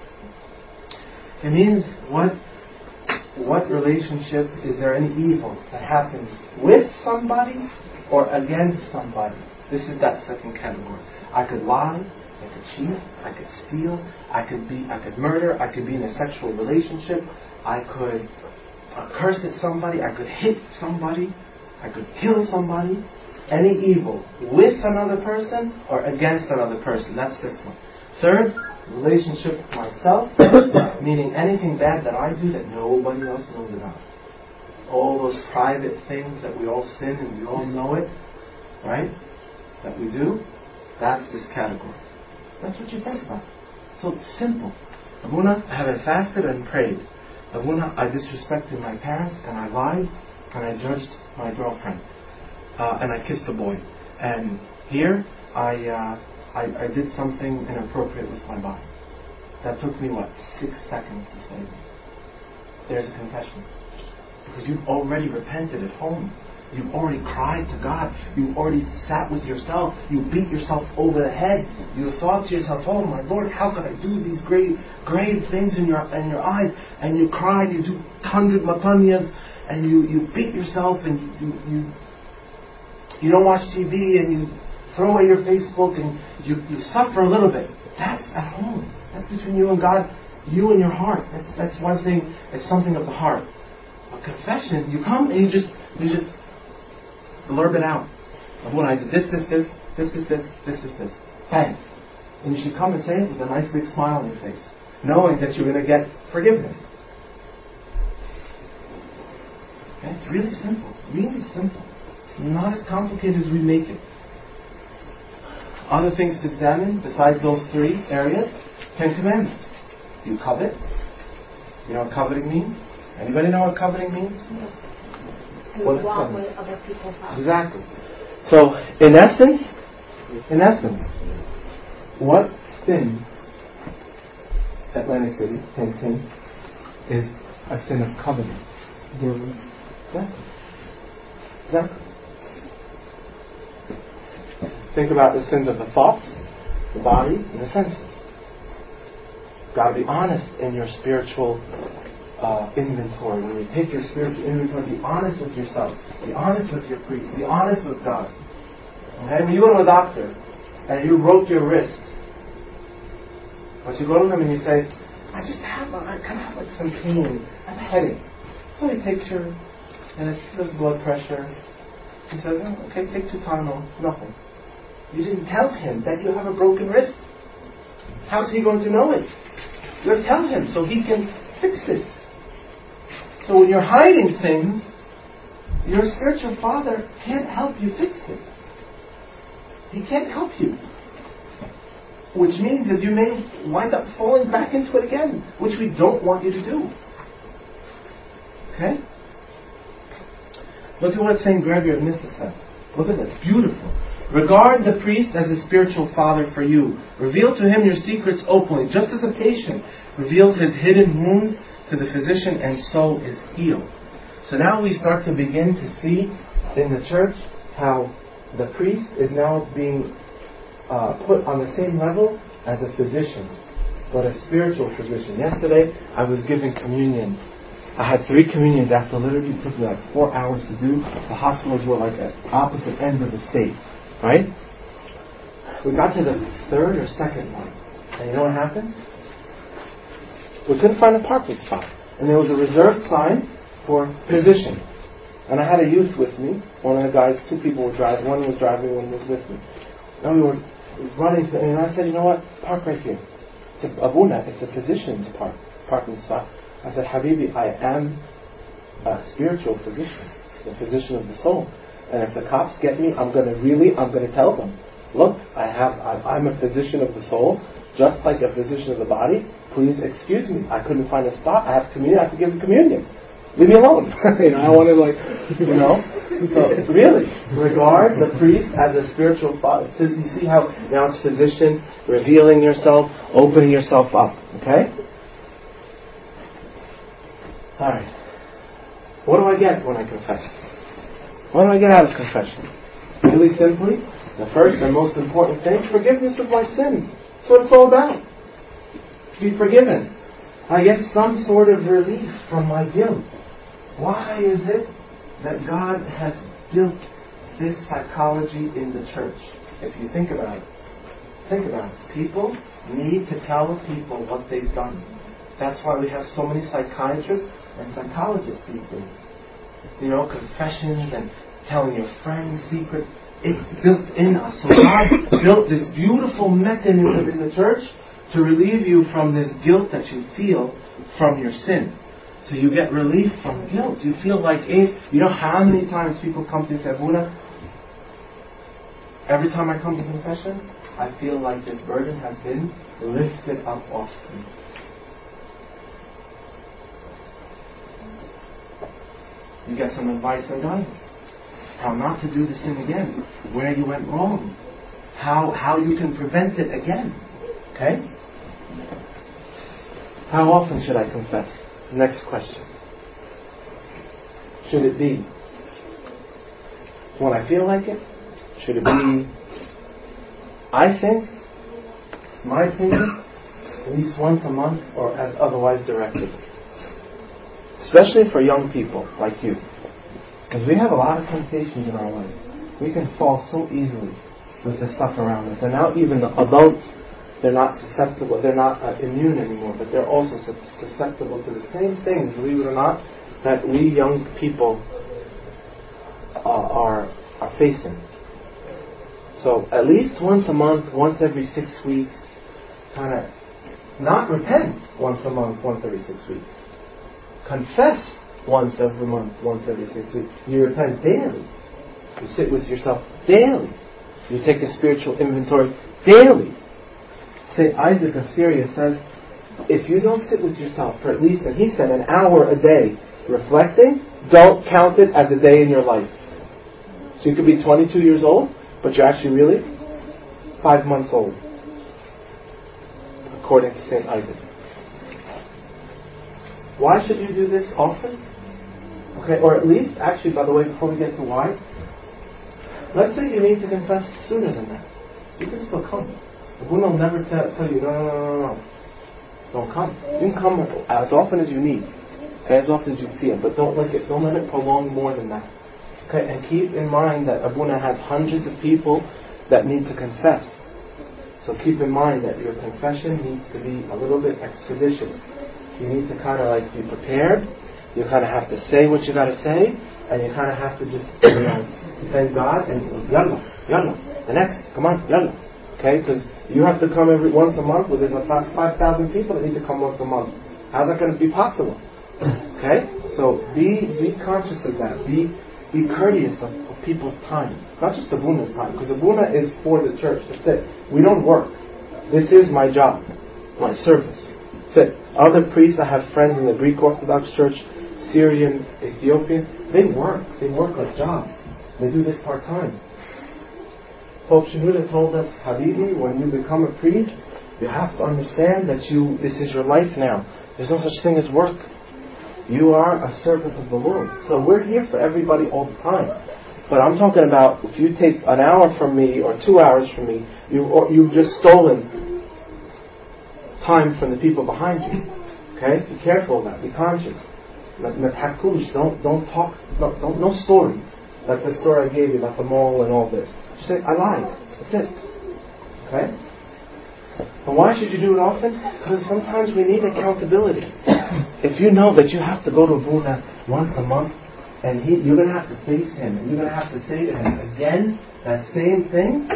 It means what relationship, is there any evil that happens with somebody or against somebody? This is that second category. I could lie, I could cheat, I could steal, I could murder, I could be in a sexual relationship, I could curse at somebody, I could hit somebody, I could kill somebody. Any evil with another person or against another person. That's this one. Third, relationship with myself, meaning anything bad that I do that nobody else knows about. All those private things that we all sin and we all know it, right? That we do, that's this category. That's what you think about. So it's simple. Abuna, I haven't fasted and prayed. Abuna, I disrespected my parents and I lied and I judged my girlfriend and I kissed a boy. And here I did something inappropriate with my body. That took me 6 seconds to say. There's a confession. Because you've already repented at home. You've already cried to God. You've already sat with yourself. You beat yourself over the head. You thought to yourself, oh my Lord, how could I do these grave things in your eyes? And you cried, you do 100 matanyas, and you beat yourself, and you don't watch TV, and you throw away your Facebook, and you suffer a little bit. That's at home. That's between you and God, you and your heart. That's why I'm saying it's something of the heart. A confession, you come and you just blurb it out. When I did this. Bang. And you should come and say it with a nice big smile on your face, knowing that you're going to get forgiveness. Okay? It's really simple. Really simple. It's not as complicated as we make it. Other things to examine besides those 3 areas. 10 Commandments. Do you covet? You know what coveting means? Anybody know what coveting means? To walk with other people's houses. Exactly. So, in essence, what sin, Atlantic City, 10 sin, is a sin of coveting. Exactly. Think about the sins of the thoughts, the body, and the senses. You've got to be honest in your spiritual inventory. When you take your spiritual inventory, be honest with yourself. Be honest with your priest. Be honest with God. Okay? When you go to a doctor and you broke your wrist, but you go to him and you say, I kind of have like some pain. I have a headache. So he takes your, and it says blood pressure. He says, oh, okay, take 2 Tylenol. Nothing. You didn't tell him that you have a broken wrist. How's he going to know it? You have to tell him so he can fix it. So when you're hiding things, your spiritual father can't help you fix it. He can't help you. Which means that you may wind up falling back into it again, which we don't want you to do. Okay? Look at what St. Gregory of Nyssa said. Look at this. Beautiful. Regard the priest as a spiritual father for you. Reveal to him your secrets openly, just as a patient reveals his hidden wounds to the physician and so is healed. So now we start to begin to see in the church how the priest is now being put on the same level as a physician, but a spiritual physician. Yesterday I was giving communion. I had 3 communions after liturgy. It took me like 4 hours to do. The hospitals were like at opposite ends of the state. Right? We got to the 3rd or 2nd one. And you know what happened? We couldn't find a parking spot. And there was a reserved sign for position. And I had a youth with me. One of the guys, two people were driving. One was driving, one was with me. And we were running, and I said, you know what? Park right here. It's Abuna, it's a physician's parking spot. I said, Habibi, I am a spiritual physician, the physician of the soul. And if the cops get me, I'm going to tell them, look, I'm a physician of the soul, just like a physician of the body. Please excuse me. I couldn't find a spot. I have communion. I have to give the communion. Leave me alone. I want to So really, regard the priest as a spiritual father. You see how now it's physician, revealing yourself, opening yourself up. Okay? Alright. What do I get when I confess? What do I get out of confession? Really simply, the first and most important thing, forgiveness of my sins. That's what it's all about. To be forgiven. I get some sort of relief from my guilt. Why is it that God has built this psychology in the church? If you think about it. People need to tell people what they've done. That's why we have so many psychiatrists and psychologists these days. Confessions and telling your friends secrets. It's built in us. So God built this beautiful mechanism in the church to relieve you from this guilt that you feel from your sin. So you get relief from guilt. You feel like, how many times people come to you and say, Abuna, every time I come to confession, I feel like this burden has been lifted up off me. You get some advice and guidance. How not to do the sin again. Where you went wrong. How you can prevent it again. Okay? How often should I confess? Next question. Should it be when I feel like it? Should it be, I think, my opinion, at least once a month or as otherwise directed? Especially for young people like you. Because we have a lot of temptations in our life. We can fall so easily with the stuff around us. And now even the adults, they're not susceptible, they're not immune anymore, but they're also susceptible to the same things, believe it or not, that we young people are facing. So at least once a month, once every 6 weeks, kind of not repent once a month, once every 6 weeks. Confess once every month, once every 6 weeks. You repent daily. You sit with yourself daily. You take a spiritual inventory daily. St. Isaac of Syria says, if you don't sit with yourself for at least, and he said, an hour a day reflecting, don't count it as a day in your life. So you could be 22 years old, but you're actually really 5 months old, according to St. Isaac. Why should you do this often? Okay, or at least, actually, by the way, before we get to why, let's say you need to confess sooner than that. You can still come. The Buddha will never tell you, no. Don't come. You can come as often as you need, as often as you feel, but don't let it prolong more than that. Okay, and keep in mind that Abuna has hundreds of people that need to confess. So keep in mind that your confession needs to be a little bit expeditious. You need to kind of like be prepared. You kind of have to say what you got to say, and you kind of have to just thank God and yalla, the next, come on, yalla. Okay, because you have to come every once a month. Well, there's about 5,000 people that need to come once a month. How's that going to be possible? Okay, so be conscious of that. Be courteous of people's time, not just Abuna's time, because Abuna is for the church. That's it. We don't work. This is my job, my service. That's it. Other priests, I have friends in the Greek Orthodox Church, Syrian, Ethiopian. They work. They work like jobs. They do this part time. Pope Shenouda told us, Habibi, when you become a priest, you have to understand that this is your life now. There's no such thing as work. You are a servant of the Lord. So we're here for everybody all the time. But I'm talking about if you take an hour from me or 2 hours from me, you've just stolen time from the people behind you. Okay? Be careful of that. Be conscious. Don't talk. No stories. Like the story I gave you about the mall and all this. Just say, I lied. That's it. Okay? And why should you do it often? Because sometimes we need accountability. If you know that you have to go to Abuna once a month, and you're going to have to face him, and you're going to have to say to him again that same thing,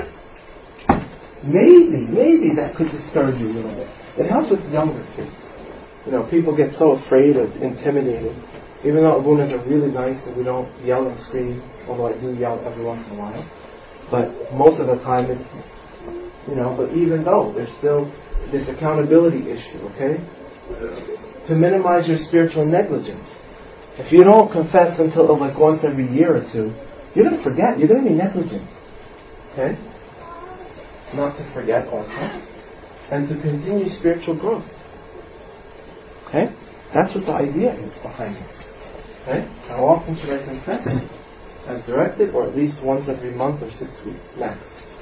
maybe that could discourage you a little bit. It helps with younger kids. People get so afraid or intimidated. Even though Abunas are really nice and we don't yell and scream, although I do yell every once in a while. But most of the time it's, but even though, there's still this accountability issue, okay? To minimize your spiritual negligence. If you don't confess until like once every year or two, you're going to forget. You're going to be negligent. Okay? Not to forget also. And to continue spiritual growth. Okay? That's what the idea is behind it. Okay? How often should I confess? As directed, or at least once every month or 6 weeks max.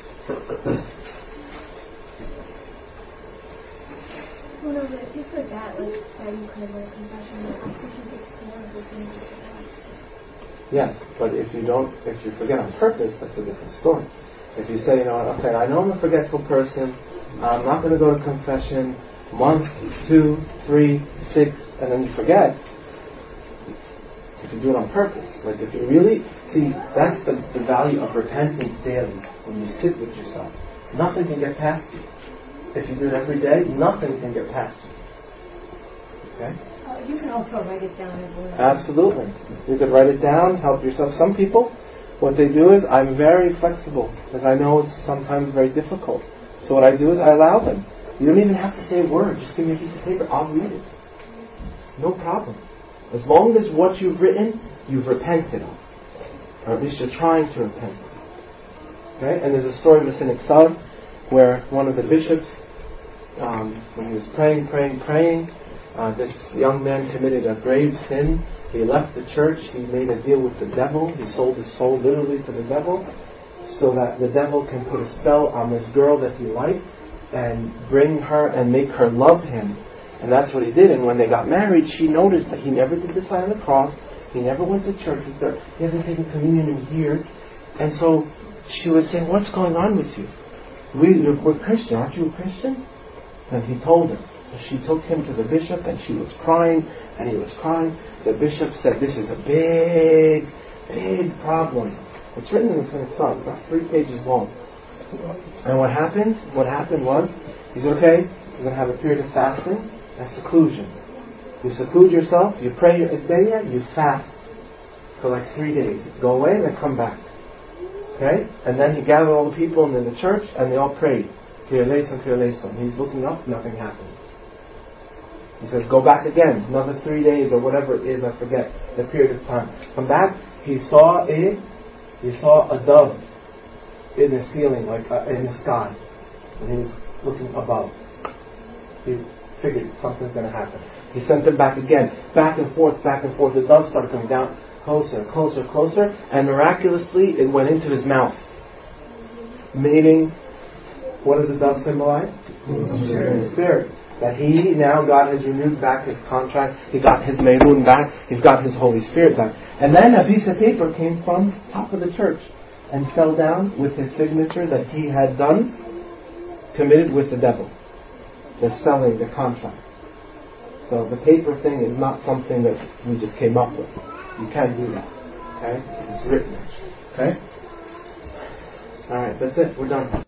Well, no, but if you forget, that you could confession, yes, but if you forget on purpose, that's a different story. If you say, okay, I know I'm a forgetful person, I'm not going to go to confession, month, 2, 3, 6, and then you forget. If you do it on purpose, like if you really see, that's the value of repentance daily. When you sit with yourself, nothing can get past you. If you do it every day, nothing can get past you. Okay? You can also write it down as well. Absolutely. You could write it down, help yourself. Some people, what they do is, I'm very flexible, because I know it's sometimes very difficult. So what I do is I allow them. You don't even have to say a word. Just give me a piece of paper. I'll read it. No problem. As long as what you've written, you've repented of. Or at least you're trying to repent. Okay? And there's a story of the Cynic Sar, where one of the bishops, when he was praying, this young man committed a grave sin. He left the church. He made a deal with the devil. He sold his soul literally to the devil, so that the devil can put a spell on this girl that he liked and bring her and make her love him. And that's what he did. And when they got married, she noticed that he never did the sign of the cross. He never went to church. He hasn't taken communion in years. And so she was saying, what's going on with you? We're Christian. Aren't you a Christian? And he told her. She took him to the bishop, and she was crying, and he was crying. The bishop said, this is a big, big problem. It's written in the Cynic Sar. It's about 3 pages long. And what happened was, he said, okay, you're going to have a period of fasting. That's seclusion. You seclude yourself, you pray your Isdaya, you fast for like 3 days. Go away and then come back. Okay? And then he gathered all the people in the church, and they all prayed. Kyrie eleison, Kyrie eleison. He's looking up, nothing happened. He says, go back again, another 3 days or whatever it is, I forget the period of time. Come back, he saw a dove in the ceiling, like in the sky. And he was looking above. He figured something's going to happen. He sent them back again, back and forth. The dove started coming down, closer, and miraculously it went into his mouth. Meaning, what does the dove symbolize? The Spirit. That he now God has renewed back his contract. He got his Meirun back. He's got his Holy Spirit back. And then a piece of paper came from top of the church and fell down with his signature that he had done, committed with the devil. The selling, the contract. So the paper thing is not something that we just came up with. You can't do that. Okay? It's written. Okay? Alright, that's it. We're done.